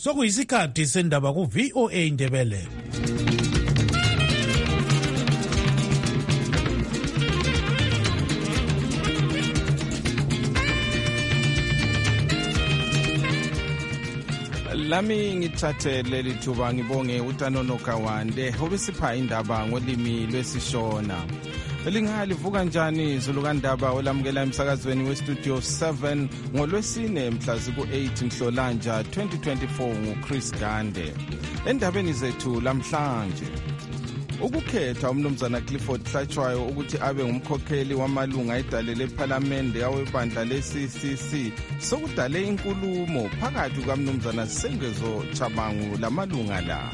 Sokuyisikhathi sendaba ku VOA Indebele. Lami ngithathe leli thuba ngibonge uTanono Kawande obisipha indaba ngolimi lwesiShona. Lingalivuka njani izulu kaNdaba olamukela emsakazweni westudio 7 ngolwesine mhla ziku-8 Nhlolanja 2024 nguChris Gande. Endabeni zethu lamhlanje, ukukhetha umnumzana Clifford Hlatshwayo ukuthi abe ngumkhokheli wamalunga edale lephalamende awebandla le-CCC sokudale inkulumo phakathi kukamnumzana Sengezo Chabangu lamalunga la.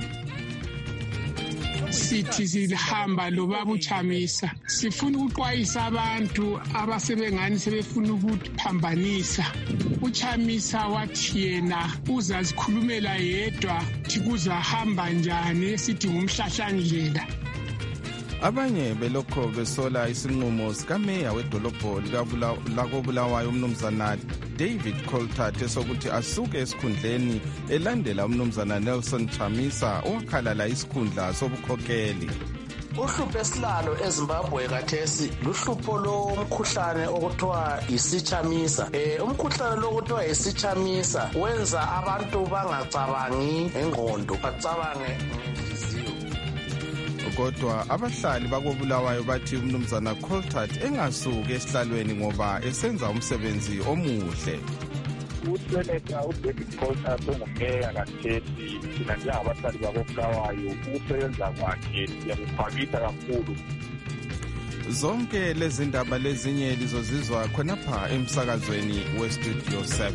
Sithi sihamba lobaba uChamisa, sifuna ukuxwayisa abantu abasebengani sebefuna ukuphambanisa. uChamisa wathi yena uzazikhulumela yedwa ukuthi kuzahamba njani, sithi ngumhlahlandlela. Abanye belokho besola isinqumo sikameya wedolobho lakobulawayo umnumzana David Coltart esokuthi asuke esikhundleni elandela umnumzana Nelson Chamisa owakhalala isikhundla sobukhokheli. Uhlupho esilalo eZimbabwe kathesi luhlupho lomkhuhlane okuthiwa isichamisa. Umkhuhlane lo okuthiwa isichamisa wenza abantu bangacabangi engqondo, bacabange ngenhliziyo. Kodwa abahlali bakobulawayo bathi umnumzana Coltart engasuke esihlalweni ngoba esenza umsebenzi omuhle. Useneta uDavid Coltart ongumeya kathesi, thina njengabahlali bakobulawayo ukusebenza kwakhe siyakuphakisa kakhulu. Zonke lezi ndaba lezinye lizozizwa khonapha emsakazweni westudio 7.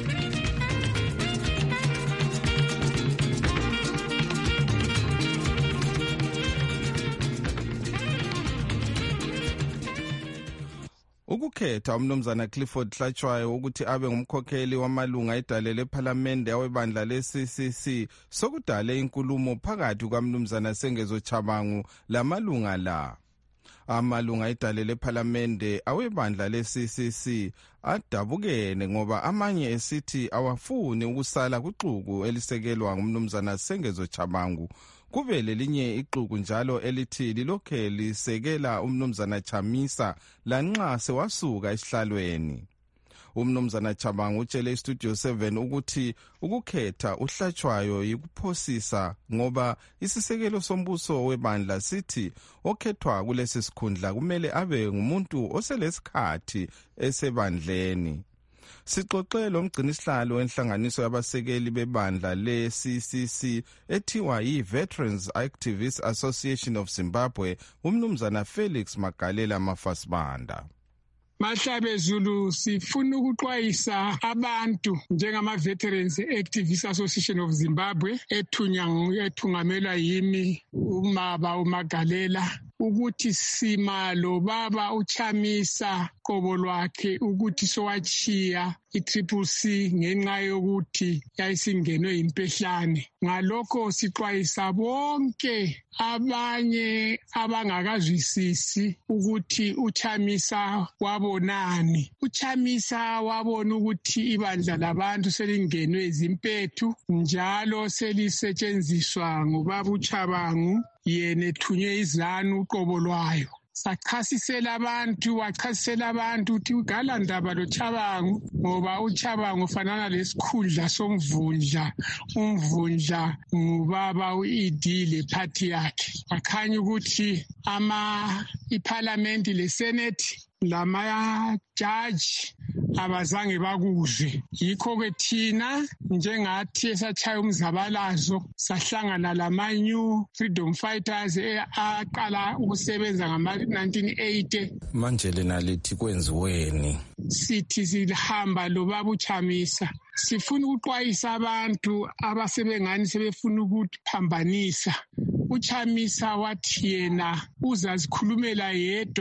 Ukukhetha umnumzana Clifford Hlatshwayo ukuthi abe ngumkhokheli wamalunga edale lephalamende awebandla le-CCC sokudale inkulumo phakathi kukamnumzana Sengezo Chabangu lamalunga la. Amalunga edale lephalamende awebandla le-CCC adabukene ngoba amanye esithi awafuni ukusala kuxuku elisekelwa ngumnumzana Sengezo Chabangu. Kube lelinye ixuku njalo elithi lilokhe lisekela umnumzana Chamisa lanxa sewasuka esihlalweni. Umnumzana Chabangu utshele istudio 7 ukuthi ukukhetha uHlatshwayo yikuphosisa ngoba isisekelo sombuso webandla sithi okhethwa kulesi sikhundla kumele abe ngumuntu oselesikhathi esebandleni. Sixoxe lo mgcinisihlalo wenhlanganiso yabasekeli bebandla le-CCC ethiwa yi-Veterans Activists Association of Zimbabwe, umnumzana Felix Magalela Mafasibanda. Mahlabe Zulu, sifuna ukuxwayisa abantu njengama-Veterans Activists Association of Zimbabwe ethungamelwa yimi umaba uMagalela ukuthi sima lo baba uChamisa qobo lwakhe ukuthi sowachiya i-CCC ngenxa yokuthi yayisingenwe impehlane. Ngalokho sixwayisa bonke abanye abangakazwisisi ukuthi uChamisa wabonani. uChamisa wabona ukuthi ibandla labantu selingenwe izimpethu njalo selisetshenziswa ngubaba uChabangu, yena ethunywe izanu uqobo lwayo. Wachasisela abantu ukuthi ugalandaba loChabangu ngoba uChabangu ufanana lesikhundla somvundla, umvundla ngubaba uED lephathi yakhe. Wakhanya ukuthi iParliament leSenate lamajaji abazange bakuzwe. Yikho-ke thina njengathi esatshaya umzabalazo sahlangana lama-New Freedom Fighters aqala ukusebenza ngama-1980. Manje lena lithi kwenziweni? Sithi sihamba lobaba uChamisa, sifuna ukuxwayisa abantu abasebengani sebefuna ukuphambanisa. uChamisa wathi yena uzazikhulumela yedwa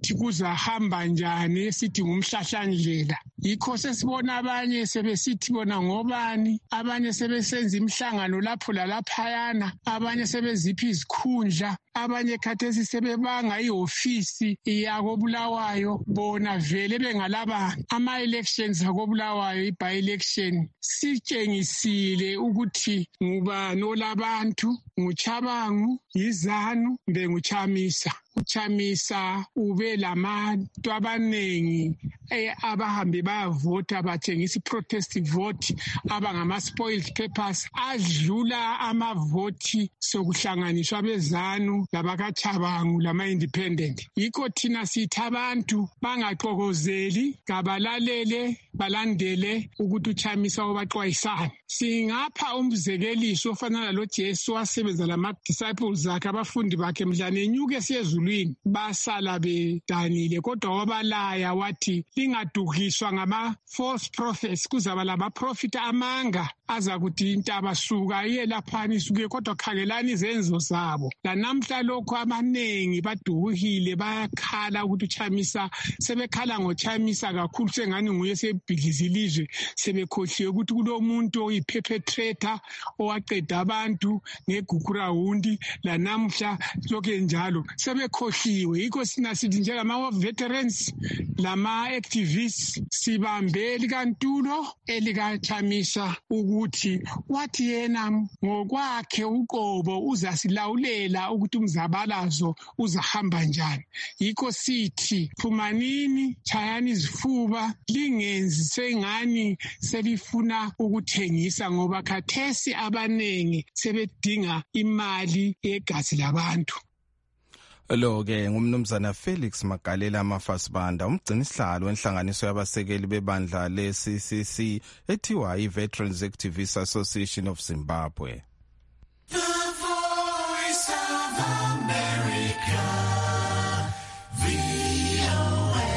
ukuthi kuzahamba njani esithi ngumhlahlandlela. Yikho sesibona abanye sebesithi bona ngobani, abanye sebesenza imihlangano lapho lalaphayana, abanye sebezipha izikhundla, abanye khathesi sebebanga ihofisi yakoBulawayo, bona vele bengalaba ama-elections akoBulawayo, i-by-election sitshengisile ukuthi ngubani olabantu, nguChabangu, yiZanu, nguChamisa. uChamisa ube labantu abanengi abahambe bayavota bathengisa i-protest vote abangama-spoiled papers adlula amavoti sokuhlanganiswa beZanu labakaChabangu lama-independent. Yikho thina sithi abantu bangaxokozeli, kabalalele, balandele ukuthi uChamisa obaxwayisana. Singapha umzekeliso ofana nalo Jesu wasebenza lama-disciples akhe, abafundi bakhe, mdlane enyuke siyezulwini basala bedanile, kodwa wabalaya wathi lingadukiswa ngama-false prophets, kuzaba lama-profit amanga azakuthi intaba suka iye laphana isuke, kodwa khangelani izenzo zabo. Lanamhla lokho abanengi badukile bayakhala ukuthi uChamisa, sebekhala ngoChamisa kakhulu sengani nguye sebhidliza ilizwe, sebekhohliwe ukuthi kulomuntu oyi-perpetrator owaqeda abantu ngegugurawundi, lanamhla lokhe njalo sebekhohliwe. Yikho sina sithi njengama-veterans lama-activists sibambe likantulo elikaChamisa ukuthi wathi yena ngokwakhe uqobo uzasilawulela ukuthi umzabalazo uzahamba njani. Yikho sithi phumanini, chayani izifuba, lingenzi sengani selifuna ukuthengisa, ngoba khathesi abanengi sebedinga imali yegazi labantu. Lo-ke ngumnumzana Felix Magalela Mafasibanda, umgcinisihlalo wenhlanganiso yabasekeli bebandla le-CCC ethiwa i-Veterans Activists Association of Zimbabwe. The Voice of America, VOA.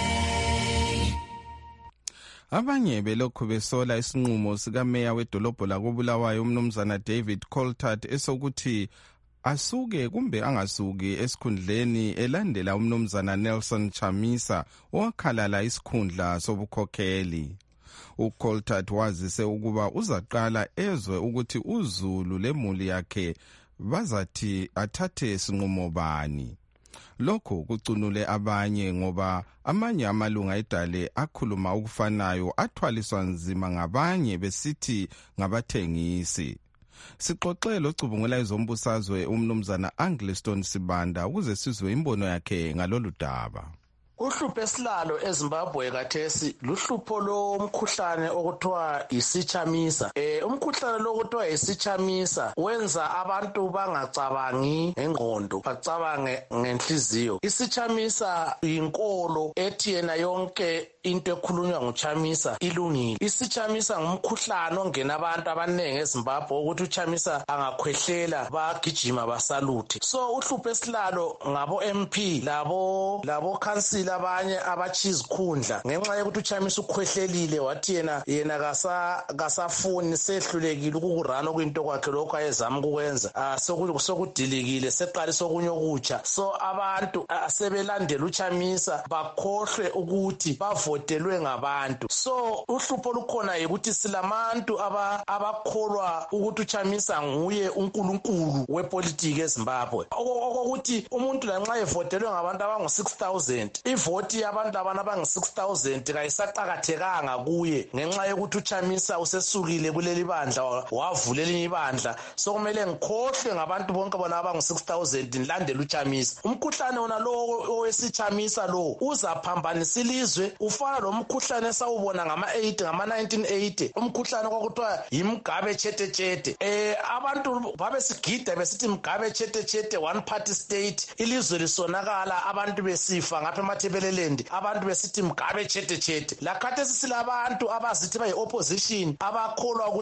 Abanye belokhu besola isinqumo sikameya wedolobho lakoBulawayo umnumzana David Coltart esokuthi asuke kumbe angasuki esikhundleni elandela umnumzana Nelson Chamisa owakhalala isikhundla sobukhokheli. uColtart wazise ukuba uzaqala ezwe ukuthi uZulu lemuli yakhe bazathi athathe isinqumo bani. Lokho kucunule abanye ngoba amanye amalunga edale akhuluma ukufanayo athwaliswa nzima ngabanye besithi ngabathengisi. Sixoxele ocubungula izombusazwe umnumzana Angliston Sibanda ukuze sizwe imbono yakhe ngalolu daba. Uhlupho esilalo eZimbabwe kathesi luhlupho lomkhuhlane okuthiwa isichamisa. Umkhuhlane lo okuthiwa isichamisa wenza abantu bangacabangi ngengqondo, bacabange ngenhliziyo. Isichamisa yinkolo ethi yena yonke into ekhulunywa nguChamisa ilungile. Isichamisa ngumkhuhlane ongena abantu abaningi eZimbabwe ukuthi uChamisa angakhwehlela bagijima basaluthe. So uhlupho esilalo ngabo MP labo council abanye abachizikhundla ngenxa yokuthi uChamisa ukhwehlelile wathi yena kasafuni, sehlulekile ukukurana kwinto kwakhe lokho ayezama ukwenza, sokudilikile, seqalisa okunye okutsha. So abantu sebelandela uChamisa bakhohlwe ukuthi bavotelwe ngabantu. So uhlupho lukhona yikuthi silabantu abakholwa ukuthi uChamisa nguye uNkulunkulu wepolitiki eZimbabwe, okokuthi umuntu lanxa evotelwe ngabantu abangu-6,000 ivoti yabantu abangu-6,000 kayisaqakathekanga kuye ngenxa yokuthi uChamisa usesukile kuleli bandla wavulela elinye ibandla. So kumele ngikhohlwe ngabantu bonke bona abangu-6,000 nilandele uChamisa. Umkhuhlane wona lo owesichamisa lo uzaphambanisa ilizwe, ufana lomkhuhlane esawubona ngama-1980, umkhuhlane kwakuthiwa yimgabe chetechete. Abantu babesigida besithi mgabe chetechete, one party state, ilizwe lisonakala, abantu besifa ngapha emathebelelendi, abantu besithi mgabe chetechete. Lakhathesi silabantu abazithi bayi-opposition abakholwa ukuthi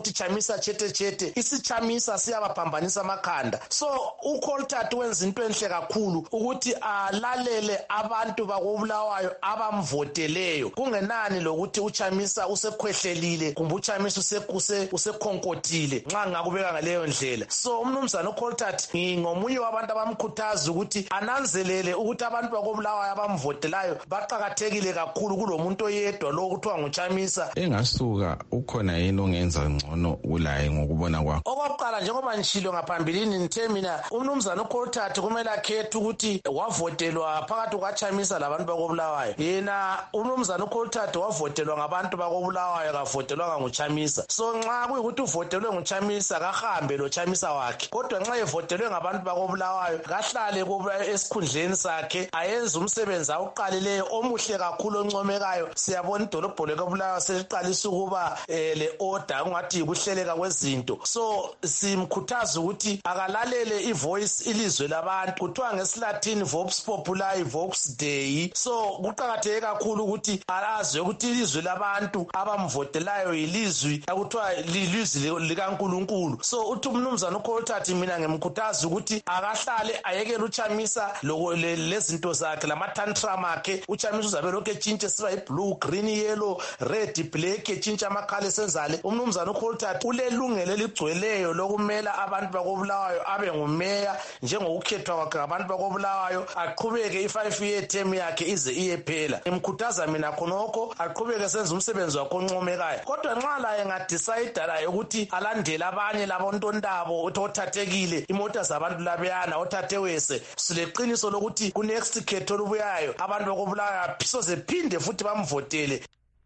ukuthi Chamisa chete isichamisa siyabaphambanisa amakhanda. So uColtart wenza into enhle kakhulu ukuthi alalele abantu bakobulawayo abamvoteleyo kungenani lokuthi uChamisa usekhwehlelile kumbe uChamisa usekhonkotile nxa ngakubeka ngaleyo ndlela. So umnumzana uColtart ngomunye wabantu abamkhuthaza ukuthi ananzelele ukuthi abantu bakobulawayo abamvotelayo baqhakathekile kakhulu kulomuntu oyedwa lo kuthiwa nguChamisa. Engasuka ukhona yini ongenza ngcono kulaye ngokubona kwakho? Okokuqala njengoba ngishilo ngaphambilini ngithe mina umnumzana uColtart kumele akhethe ukuthi wavotelwa phakathi kukaChamisa labantu bakobulawayo. Yena umnumzana uColtart wavotelwa ngabantu bakobulawayo kavotelwanga nguChamisa. So nxa kuyikuthi uvotelwe nguChamisa kahambe lo Chamisa wakhe. Kodwa nxa evotelwe ngabantu bakobulawayo kahlale esikhundleni sakhe ayenze umsebenzi awuqalileyo omuhle kakhulu oncomekayo. Siyabona idolobho lekobulawayo seliqalisa ukuba le order ungathi ukuhleleka kwezinto. So simkhuthaza ukuthi akalalele ivoice ilizwe labantu kuthiwa ngesiLatin vox populi vox dei. So kuqhakatheke kakhulu ukuthi alazi ukuthi ilizwe labantu abamvotelayo yilizwi akuthiwa lilizwi likaNkulunkulu. So uthi umnumzana uColtart mina ngemkhuthaza ukuthi akahlale ayekele uChamisa lezinto zakhe lamatantrum akhe. uChamisa uzabe lokho etshintshe siba yiblue green yellow red black etshintshe amakhala esenzale. umnumzana uColtart ulelungelo eligcweleyo lokumela abantu bakobulawayo abe ngumeya njengokukhethwa kwakhe ngabantu bakobulawayo aqhubeke i5 year term yakhe ize iyephela. Emkhuthaza mina khonokho aqhubeke senza umsebenzi wakhe oncomekayo. Kodwa nxa laye ngadecide laye ukuthi alandele abanye labontondabo othathekile imota zabantu labeyana othathewese sileqiniso lokuthi ku next khetho olubuyayo abantu bakobulawayo soze phinde futhi bamvotele.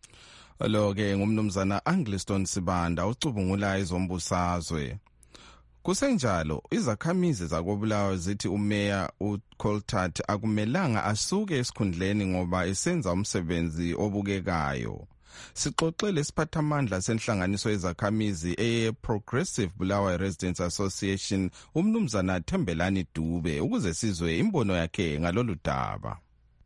Lo-ke ngumnumzana Angliston Sibanda ucubungula izombusazwe. Kusenjalo izakhamizi zakobulawayo zithi umeya uColtart akumelanga asuke esikhundleni ngoba esenza umsebenzi obukekayo. Sixoxele isiphathamandla senhlanganiso yezakhamizi Progressive Bulawayo Residents Association umnumzana Thembelani Dube ukuze sizwe imbono yakhe ngalolu daba.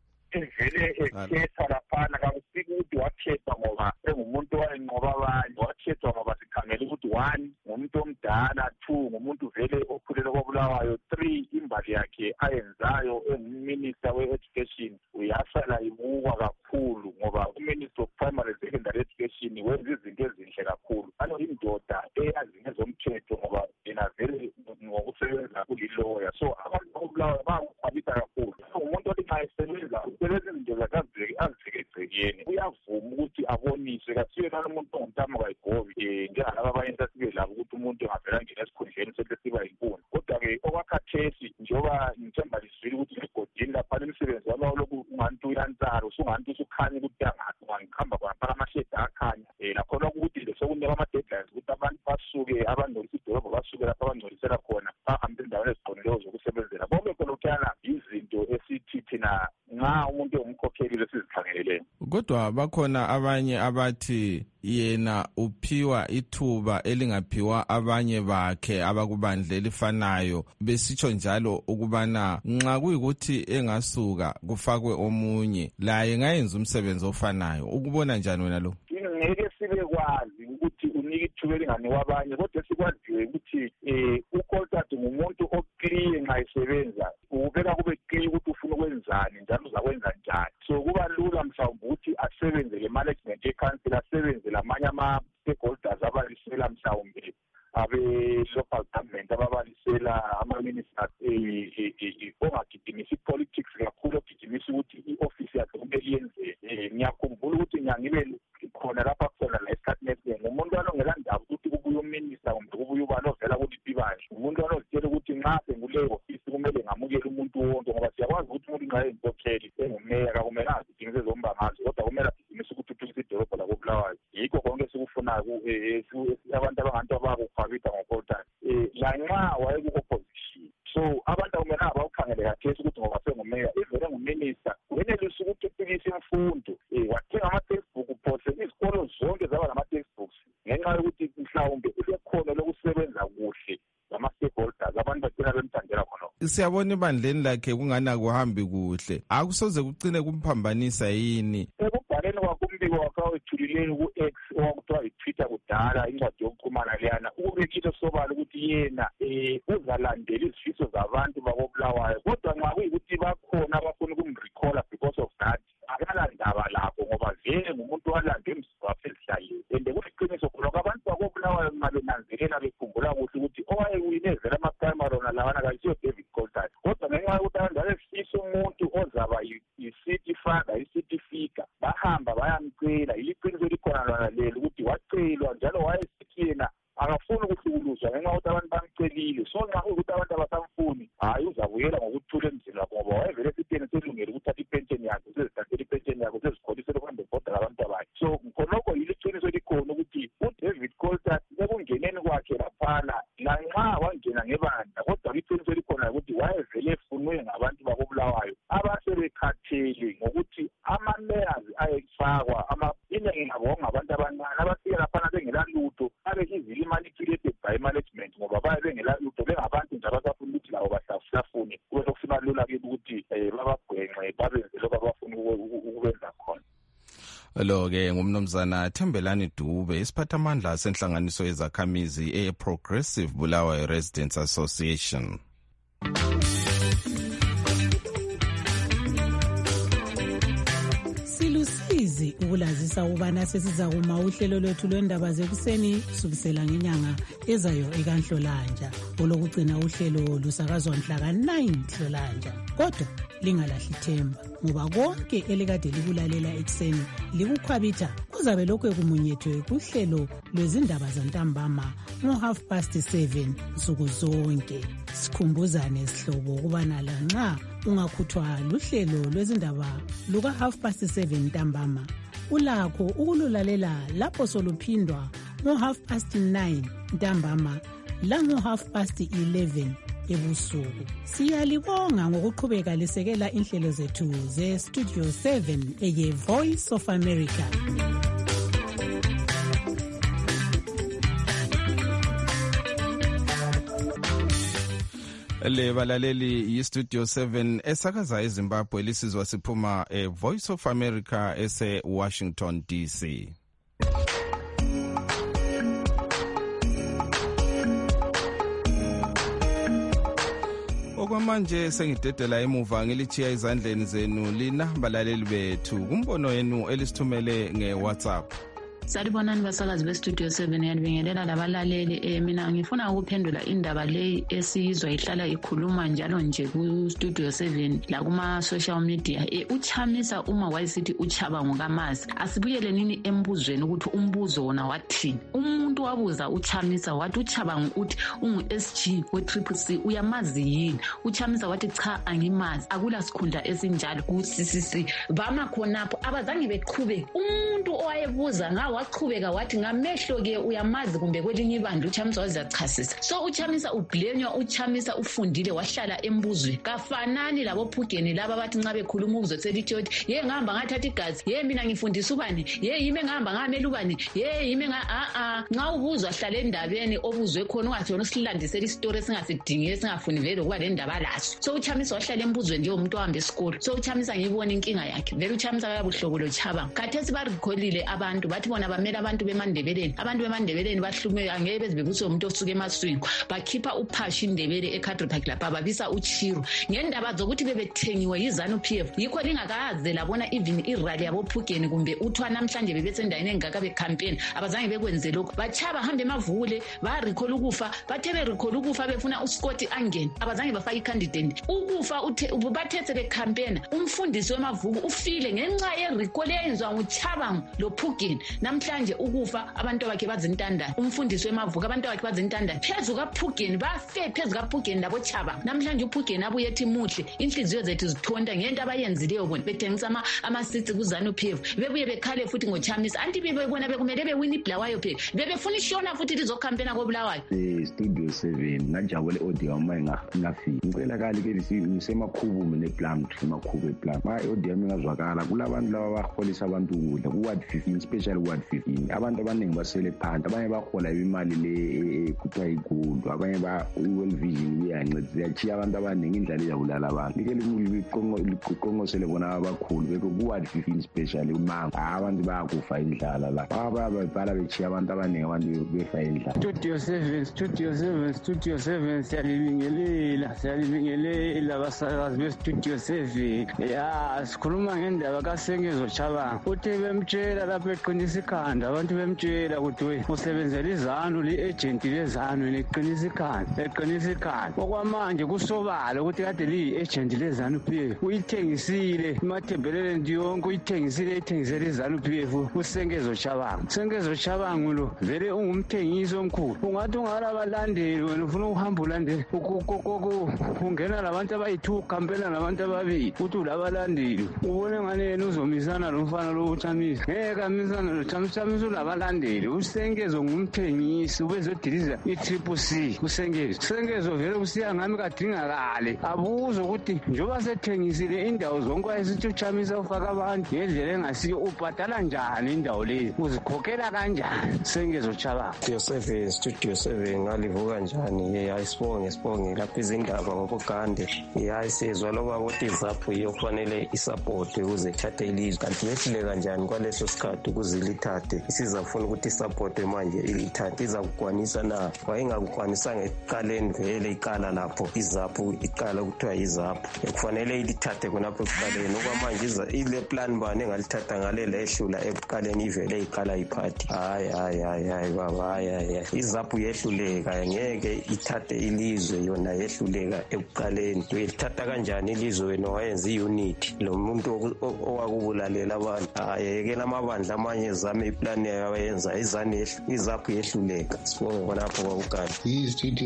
Vele ekhetha laphana kakusiki ukuthi wakhetha ngoba engumuntu owayenqoba abanye, wakhethwa ngoba sikhangela ukuthi 1 ngumuntu omdala, 2 ngumuntu vele okhulele kobulawayo, 3 imbali yakhe ayenzayo enguminister we-education uyasala imukwa kakhulu ngoba uminister of primary secondary education wenza izinto ezinhle kakhulu. Indoda eyazi ngezomthetho ngoba yena vele ngokusebenza kuliloya. So abantu bakobulawayo bayakhwabitha kakhulu. Umuntu othi nxa esebenza usebenza izinto zakhe azivekegcekeni uyavuma ukuthi aboniswe kasiyo nalomuntu ongumntamo kayigobi njengalaba abanye sasibe labo ukuthi umuntu engavela ngena esikhundleni sehle siba yinkuni. Kodwa-ke okwakhathesi njengoba ngithemba liswile ukuthi egodini laphana imisebenzi walo lokhu unganti uyansara usunganti usukhanya ukuthi angathi ungangikhamba khona amashedi akhanya lakhona ukuthi nje sokunika ama-deadlines ukuthi abantu basuke abangcolisa idolobho basuke lapho abangcolisela khona bahambe endaweni eziqondileyo zokusebenzela. Bonke kholokhana izinto esithi thina nxa umuntu ongumkhokheli lesizikhangeleleyo. Kodwa bakhona abanye abathi yena uphiwa ithuba elingaphiwa abanye bakhe abakubandla elifanayo besitsho njalo ukubana nxa kuyikuthi engasuka kufakwe omunye laye ngayenza umsebenzi ofanayo. Ukubona njani wena lo? Ngeke sibe kwazi ukuthi unika ithuba elinganiwa abanye kodwa sikwaziwe ukuthi uColtart ngumuntu oclear nxa esebenza ubeka kube clear ukuthi ufuna ukwenzani njalo uzakwenza njani. So kuba lula mhlawumbe ukuthi asebenze le-management ye-council asebenze lamanye ama-stakeholders abalisela mhlawumbe abe-local government ababalisela ama-ministers ongagidimisi i-politics kakhulu ogidimisa ukuthi i-ofisi yakhe kumele iyenzeni. Ngiyakhumbula ukuthi ngibe khona lapha khona la esikhathini esiningi umuntu walongela ndaba ukuthi kubuye uminister kumbe kubuye ubani ovela kuliphi ibandla. Umuntu walozitshela ukuthi nxa senguleyo ofisi kumele ngamukele umuntu wonke ngoba siyakwazi ukuthi umuntu nxa eyinkokheli engumeya kakumelanga agidimisa ezombangazo kodwa kumele agidimisa ukuthuthukisa idolobho lakobulawayo. Yikho konke esikufunayo abantu abanganto abakukhwabitha ngoColtart lanxa wayeku-opposition. So abantu akumelanga bawukhangele kathesi ukuthi ngoba sengumeya ivele nguminister wenelisa ukuthi uphikise imfundo wathenga ama-textbook phose izikolo zonke zaba nama-textbooks ngenxa yokuthi mhlawumbe ulekhono lokusebenza kuhle lama-stakeholders abantu bagcina bemthandela khona. Siyabona ibandleni lakhe kungana kuhambi kuhle akusoze kucine kumphambanisa yini? Ekubhaleni kwakhe umbiko wakhe awethulileyo ku-X owakuthiwa i-Twitter kudala incwadi yokuxhumana leyana ukubekile sobala ukuthi yena uzalandela izifiso zabantu bakobulawayo kodwa nxa kuyikuthi bakhona abafuna ukumrecalla because of that akalandaba lakho ngoba vele ngumuntu walanda emzini wakhe esihlaleni and kuliqiniso khona abantu bakobulawayo nxa benanzelela bekhumbula kuhle ukuthi owayewinezela ama-primary ona lawana kayisiyo David Coltart kodwa ngenxa yokuthi abantu babefisa umuntu ozaba i-city father i-city figure bahamba bayamcela iliqiniso likhona lona lelo ukuthi wacelwa njalo wayesithi yena akafuni ukuhlukuluzwa ngenxa yokuthi abantu bamcelile so nxa kuyukuthi abantu abasamfuni hayi uzabuyela ngokuthula emzini wakhe ngoba wayevele esitheni selungele ukuthatha ipensheni yakhe usezithathela ipensheni yakhe usezikholisele kuhambe ebhoda labantu bakhe so khonokho yiliqiniso likhona ukuthi uDavid Coltart ekungeneni kwakhe laphana lanxa wangena ngebandla kodwa iqiniso likhona ukuthi wayevele efunwe ngabantu bakobulawayo abasebekhathele ngokuthi ama-mayors ayefakwa iningi ngabo ngabantu abancane abafike laphana bengela lutho abezizile manipulated by management ngoba baye bengela lutho bengabantu nje abasafuna ukuthi labo bahlafune kube sokusima lula kibo ukuthi babagwenxe babenze lokho abafuna ukwenza khona. Lo-ke ngumnumzana Thembelani Dube isiphathamandla senhlanganiso yezakhamizi e-Progressive Bulawayo Residents Association. Silusizi ukulazisa ukubana sesiza kuma uhlelo lwethu lwendaba zekuseni kusukisela ngenyanga ezayo ekanhlolanja olokugcina uhlelo lusakazwa mhla ka-9 Nhlolanja kodwa lingalahli ithemba ngoba konke elikade likulalela ekuseni likukhwabitha kuzabe lokhu kumunyethwe kuhlelo lwezindaba zantambama ngo-7:30 nsuku zonke. Sikhumbuzane sihlobo ukubana lanxa ungakhuthwa luhlelo lwezindaba luka-7:30 ntambama ulakho ukululalela lapho soluphindwa ngo-9:30 ntambama lango-11:30 ebusuku. Siyalibonga ngokuqhubeka lisekela inhlelo zethu ze-Studio 7 eye-Voice of America. Le balaleli yi-Studio 7 esakaza eZimbabwe lisizwa siphuma Voice of America ese-Washington DC. Okwamanje sengidedela emuva ngilichiya izandleni zenu lina balaleli bethu kumbono yenu elisithumele nge-WhatsApp. Salibonani basakazi beStudio 7 yanibingelela labalaleli mina ngifuna ukuphendula indaba leyi esiyizwa ihlala ikhuluma njalo nje kuStudio 7 la kuma social media uChamisa uma wayisithi uchaba ngokamazi asibuyele nini embuzweni ukuthi umbuzo wona wathini umuntu wabuza uChamisa wathi uchaba ngokuthi ungu-SG we-CCC uyamazi yini uChamisa wathi cha angimazi akula sikhundla esinjalo ku-CCC bama khonapho abazange beqhubeke umuntu owayebuza ngawo waqhubeka wathi ngamehlo ke uyamazi kumbe kwelinye ibandla uChamisa wazachasisa so uChamisa ublenywa uChamisa ufundile wahlala embuzweni kafanani labo phugeni laba bathi nxa bekhuluma ukuzoselithi yothi ye ngihamba ngathatha igazi ye mina ngifundisa ubani ye yime ngihamba ngamela ubani ye yime nxa ubuzwa hlala endabeni obuzwe khona ungathona usilandisela isitori esingasidingi esingafuni vele ukuba le ndaba laso so uChamisa wahlala embuzweni njengomuntu ohamba esikolo so uChamisa ngiyibona inkinga yakhe vele uChamisa kayabuhlobo lo Chabanga khathesi barikholile abantu bathi bona bamela abantu bemandebeleni bahlume angeke bezibekuse umuntu osuka emaswini bakhipha uphashi indebele eCadre Park lapha babisa uChiro ngendaba zokuthi bebethengiwe yiZanu PF yikho lingakaze labona even irally yabo phugeni kumbe uthwa namhlanje bebesendaweni engaka becampaign abazange bekwenze lokho bachaba hambe emavule ba recall ukufa bathebe recall ukufa befuna uScott angene abazange bafaka icandidate ukufa bathethe becampaign umfundisi wemavuku ufile ngenxa yerecall eyenzwa nguChabanga lo phugeni namhlanje ukufa abantu bakhe bazintanda umfundisi wemavuka abantu bakhe bazintanda phezulu kaphugeni bafe phezulu kaphugeni labo Chabanga namhlanje uphugeni abuye ethi muhle inhliziyo zethu zithonda ngento abayenzileyo bona bethengisa ama-seats kuZanu PF bebuye bekhale futhi ngoChamisa anti bebona bekumele bewina iBulawayo phela bebefuna ishona futhi lizocampaigna koBulawayo. Studio 7 ngajabule audio yami ngafika ngicela kali ke lisemakhubu nePlumtree makhubu ePlum audio yami ngazwakala kulabantu laba baholisa abantu ukudla ku-Ward 15 especially Ward 15 abantu abaningi basele phansi abanye bahola imali le kuthiwa iGold abanye i-World Vision iyancedisa yachiya abantu abaningi indlela iyabulala abantu liqonqosele bona abakhulu beko ku-Ward 15 specially umango abantu bayakufa indlala la babhala bechiya abantu abaningi abantu befa indlala. Studio 7 siyalibingelela abasakazi beStudio 7 ya sikhuluma ngendaba kaSengezo Chabanga uthi bemtshela lapho eqinisa ikhanda abantu bemtshela ukuthi usebenzela izanu li-agent lezanu neqinisa ikhanda okwamanje kusobala ukuthi kade liyi-agent lezanu PF uyithengisile imathembelele yonke ithengisele izanu PF uSengezo Chabanga lo vele ungumthengisi omkhulu ungathi ungalabalandeli wena ufuna ukuhamba ulandela ungena labantu abayi-2 ukampela nabantu ababili uthi ulabalandeli ubone ngane yena uzomisana lomfana lo uChamisa ngeke amisana loChamisa ulabalandeli uSengezo ngumthengisi ubezodiliza i-CCC uSengezo vele usiya ngami kadingakale abuze ukuthi njoba sethengisile indawo zonke ayesithi uChamisa ufaka abantu ngendlela engasiyo ubhadala njani indawo leyo uzikhokhela kanjani Sengezo Chabanga. Studio 7 ngalivuka njani ayisibonge lapha izindaba ngobugande ayisizwa loba ukuthi izaphu iyokufanele isupport ukuze ithathe ilizwe kanti yehlule kanjani kwaleso sikhathi ukuze lithathe isizafuna ukuthi isupport manje ilithathe izakukwanisa na wayengakukwanisa ngeqaleni vele iqala lapho izaphu iqala ukuthiwa izaphu kufanele ilithathe khonapho ekuqaleni okwamanje ile plan bani engalithatha ngale lehlula ekuqaleni ivele iqala iphathi hayi baba hayi izaphu yehluleka ngeke ithathe ilizwe yona yehluleka ekuqaleni uyithatha kanjani ilizwe wena wayenza iunity lo muntu owakubulalela abantu ayekela amabandla amanye zame iplan yayenza izaphu yehluleka sibonge khonapho kwakugana Studio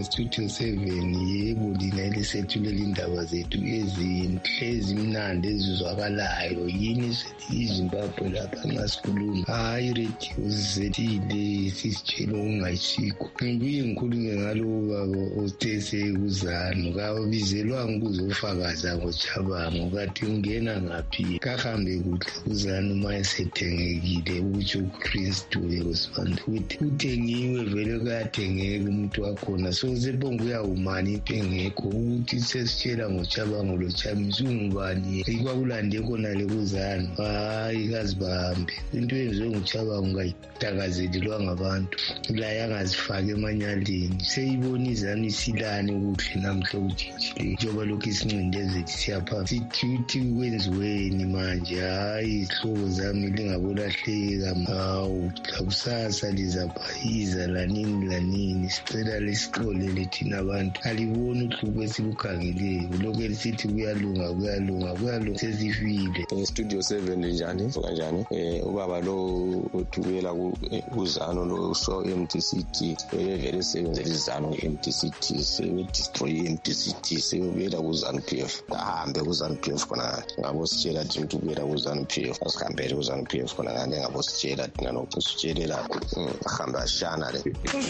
7 yebo lina elisethulela indaba zethu ezinhle ezimnandi ezizwakalayo yini iZimbabwe lapha nxa sikhuluma hayi radio zethile sisitshela okungayisikho ngibuye ngikhulume ngalo baba othese kuzanu kabizelwanga ukuzofakaza ngoChabanga kathi ungena ngaphi kahambe kuhle kuzanu uma esethengekile utsho uKristu yosibanda ukuthi uthengiwe vele kuyathengeka umuntu wakhona so sebonga uyawumani intengekho ukuthi sesitshela ngoChabanga lo Chamisa ungubani ikwakulande khona le kuzanu hayi kazibahambe into yenziwe ngoChabanga ungayitakazelelwa ngabantu la yangazifaka emanyaleni seyibona izanu isilane kuhle namhla ujijile njengoba lokhu isincindezeli siyapha sithi kwenziweni manje hayi ihlobo zami lingabolahleka hawu kusasa lizabhayiza lanini sicela lisixolele thina abantu aliboni uhlupho esibukhangeleyo lokhu elisithi kuyalunga sesifile. Studio 7 njani kanjani ubaba lo uthubela kuzano lo so MTCT vele sebenzela izano MTCT sebedestroy MTCT sebuyela kuzano PF ahambe kuzano PF khona ngabo sitshela thina ukubuyela kuzano PF asihambele kuzano PF khona ngane ngabo sitshela thina nokusitshelela ahamba ashana le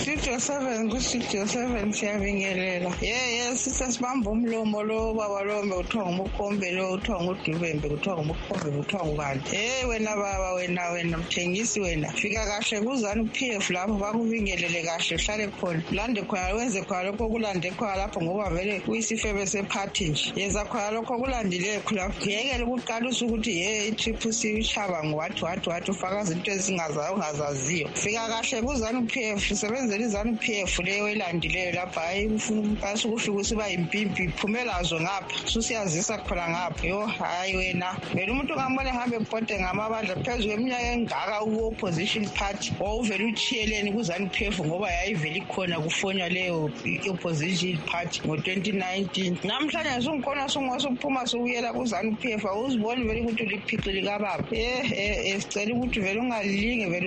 Studio 7 siyabingelela sisibamba umlomo lo baba lo uthiwa ngumkhombe lo uthiwa ngudubembe uthiwa ngumkhombe uthiwa ngubani wena baba wena mthengisi wena fika kahle kuzana uPF lapho bakubingelele kahle uhlale khona lande khona wenze khona lokho kulande khona lapho ngoba vele kuyisifebe sephathi nje yenza khona lokho kulandile khona ngeke ukuqalisa ukuthi i-CCC uChabanga wathi ufaka izinto ezingazaziyo fika kahle kuzana uPF usebenzela izana uPF leyo elandileyo lapha hayi ufuna ukufika usiba impimpi phumelazo ngapha susiyazisa khona ngapha hayi wena vele umuntu ngambone hambe ebhode ngamabandla phezulu eminyaka engaka ku-opposition party wawuvele uchiyeleni kuzanu PF ngoba yayivele ikhona kufonywa leyo opposition party ngo-2019 namhlanje sungikhona sungosuphuma sokuyela kuzanu PF awuziboni vele ukuthi uliphico likababa sicela ukuthi vele ungalinge vele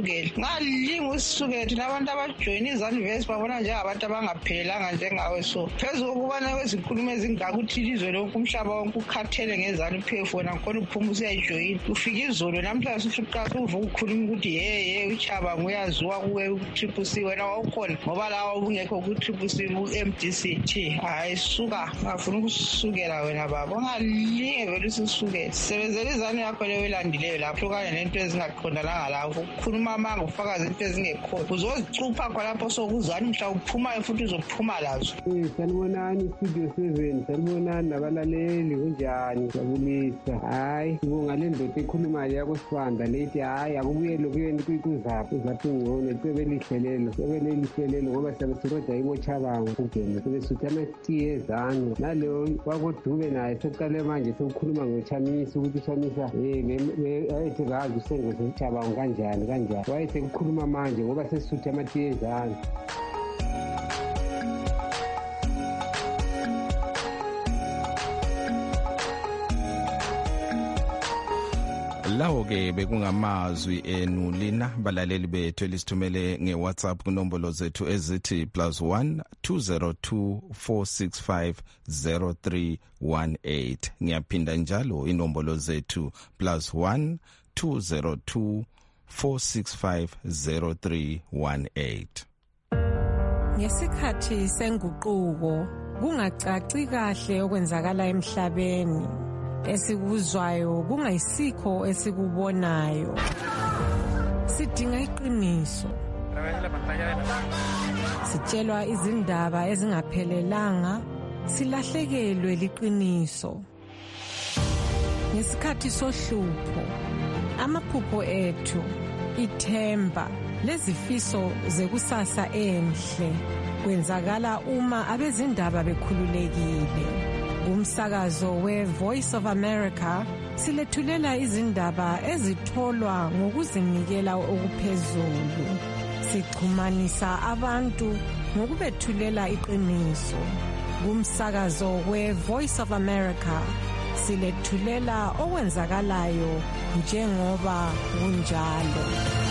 usisukele thina abantu abajoyina izanivesi babona njengabantu abangaphelelanga njengawe so phezulu kokubana kwezinkulumo ezingaka ukuthi ilizwe lonke umhlaba wonke ukhathele ngezanu PF wena khona uphuma usiyayijoyina ufika izolo namhlanje usuqala uvuka ukhuluma ukuthi uChabanga uyaziwa kuwe u-CCC wena wawukhona ngoba lawa ubungekho ku-CCC u-MDCT hayi suka ngafuna ukusukela wena baba ungalinge vele usisukele sebenzela izanu yakho leyo elandileyo lapho kanye nento ezingaqondalanga lapho ukukhuluma amanga ufakazi into ezingekhoyo uzozicupha khonapho sokuzani mhla uphumayo futhi uzophuma lazo. Sanibonani Studio 7, sanibonani nabalaleli kunjani jabulisa. Hayi sibonga le ndoda ekhulumayo yakosibanda lethi hayi akubuyele kuyeni kuzaphi ngcono icebe lihlelelo ngoba siyabe siroda ibochabango kugena sebesutha amatiye ezanu nalo kwakodube naye sokuqale manje sokukhuluma ngochamisa ukuthi uchamisa ayethi kazi usengo sechabango kanjani wayethe kukhuluma manje ngoba sesutha amatiye ezanu. Lawo ke bekungamazwi enu lina balaleli bethu elisithumele ngeWhatsApp kunombolo zethu ezithi +1 202 465 0318. Ngiyaphinda njalo inombolo zethu +1 202 465 0318. Ngesikhathi senguquko kungacaci kahle okwenzakala emhlabeni. Esikuzwayo kungayisikho esikubonayo. Sidinga iqiniso. Sitshelwa izindaba ezingaphelelanga, silahlekelwe liqiniso. Ngesikhathi sohlupho, amaphupho ethu, ithemba, lezifiso zekusasa enhle kwenzakala uma abezindaba bekhululekile. Umsakazo we-Voice of America silethulela izindaba ezitholwa ngokuzinikela okuphezulu. Sichumanisa abantu ngokubethulela iqiniso. Umsakazo we-Voice of America silethulela okwenzakalayo njengoba kunjalo.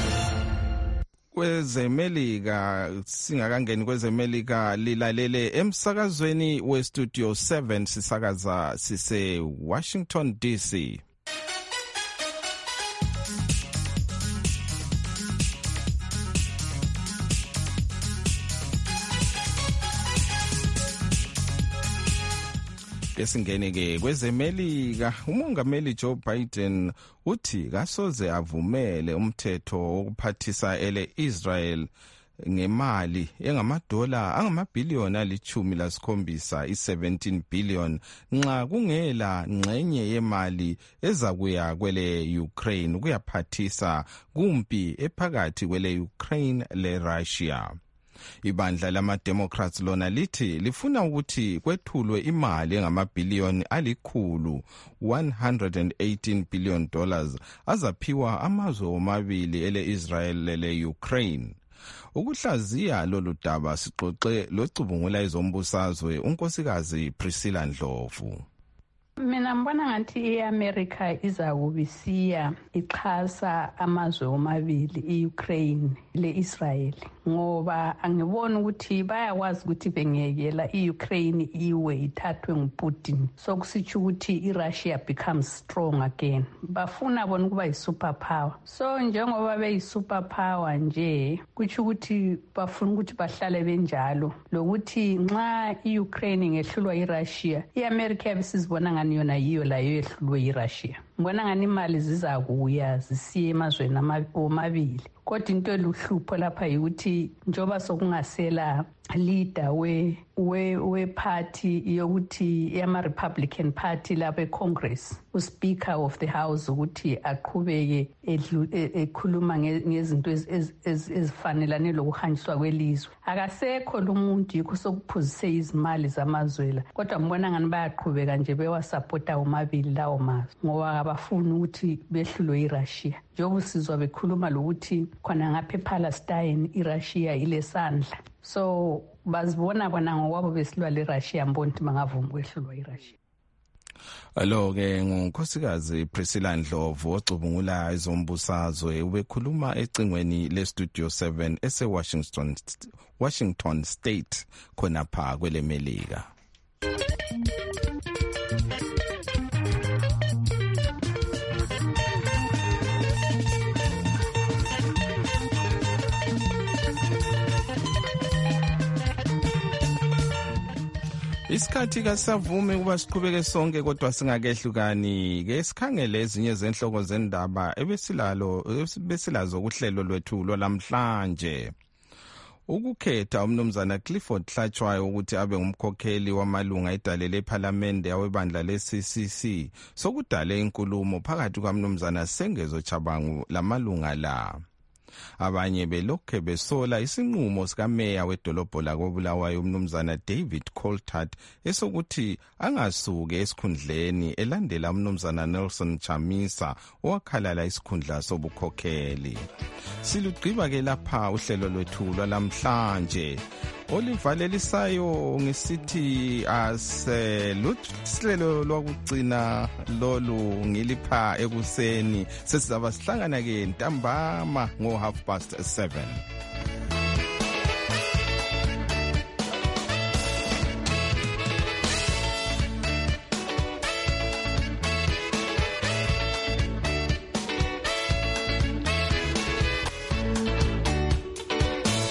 Kwezemelika singakangeni kwezemelika lilalele emsakazweni westudio 7 sisakaza sise Washington DC. Esingene kwezemelika umongameli Joe Biden uthi kasoze avumele umthetho wokuphathisa Israel ngemali engamadola angamabhiliyoni ali-17 i-17 billion nxa kungela ngxenye yemali ezakuya kwele Ukraine ukuyaphathisa kumpi ephakathi kwele Ukraine le Russia. Ibandla lama-Democrats lona lithi lifuna ukuthi kwethulwe imali engamabhiliyoni $118 billion azaphiwa amazwe omabili ele-Israel lele-Ukraine. Ukuhlaziya lolu daba sixoxe locubungula ezombusazwe unkosikazi Priscilla Ndlovu. Mina ngibona ngathi iAmerica izakubisiya ixhasa amazwe omabili iUkraine leIsrael ngoba angibona ukuthi bayakwazi ukuthi bengekela iUkraine iwe ithathwe nguPutin sokusitsho ukuthi iRussia becomes strong again. Bafuna bona kuba yisuperpower. So njengoba beyisuperpower nje kuthi ukuthi bafuna ukuthi bahlale benjalo lokuthi nxa iUkraine ngehlulwa iRussia iAmerica yabisizibona ngani yona yiyo la yehlulwe iRussia. Ngibona ngani imali zizakuya zisiye emazweni omabili. Kodwa into eluhlupho lapha ukuthi njoba sokungasela leader we party yokuthi yama-Republican Party lapha eCongress, uSpeaker of the House ukuthi aqhubeke ekhuluma ngezinto ezifanelane lokuhanjiswa kwelizwe. Akasekho lo muntu yikho sokuphuzise izimali zamazwela. Kodwa ngibona ngani bayaqhubeka nje bewasapota omabili lawo mazwe ngoba abafuni ukuthi behlulwe iRussia. Njengoba sizwa bekhuluma lokuthi khona ngapha ePalestine iRussia ilesandla. So bazibona bona ngokwabo besilwa leRussia mbona ukuthi bangavuma ukwehlulwa iRussia. Alo ke ngunkosikazi Priscilla Ndlovu ocubungula ezombusazwe ubekhuluma ecingweni lestudio 7 ese Washington State khona pha kwelemelika. Isikhathi kasavumi kuba siqhubeke sonke kodwa singakehlukani ke sikhangele ezinye zenhloko zendaba ebesilazo kuhlelo lwethu lwalamhlanje. Ukukhetha umnumzana Clifford Hlatshwayo ukuthi abe ngumkhokheli wamalunga edale lePhalamende yawebandla le-CCC sokudale inkulumo phakathi kwamnumzana Sengezo Chabangu lamalunga la. Abanye belokhe besola isinqumo sikameya wedolobho lakoBulawayo umnumzana David Coltart esokuthi angasuke esikhundleni elandela umnumzana Nelson Chamisa owakhalala isikhundla sobukhokheli. Silugqiba ke lapha uhlelo lwethu lwalamhlanje. Olivalelisayo ngisithi luhlelo lwakugcina lolu ngilipha ekuseni sesizaba sihlangana ke ntambama ngo 7:30.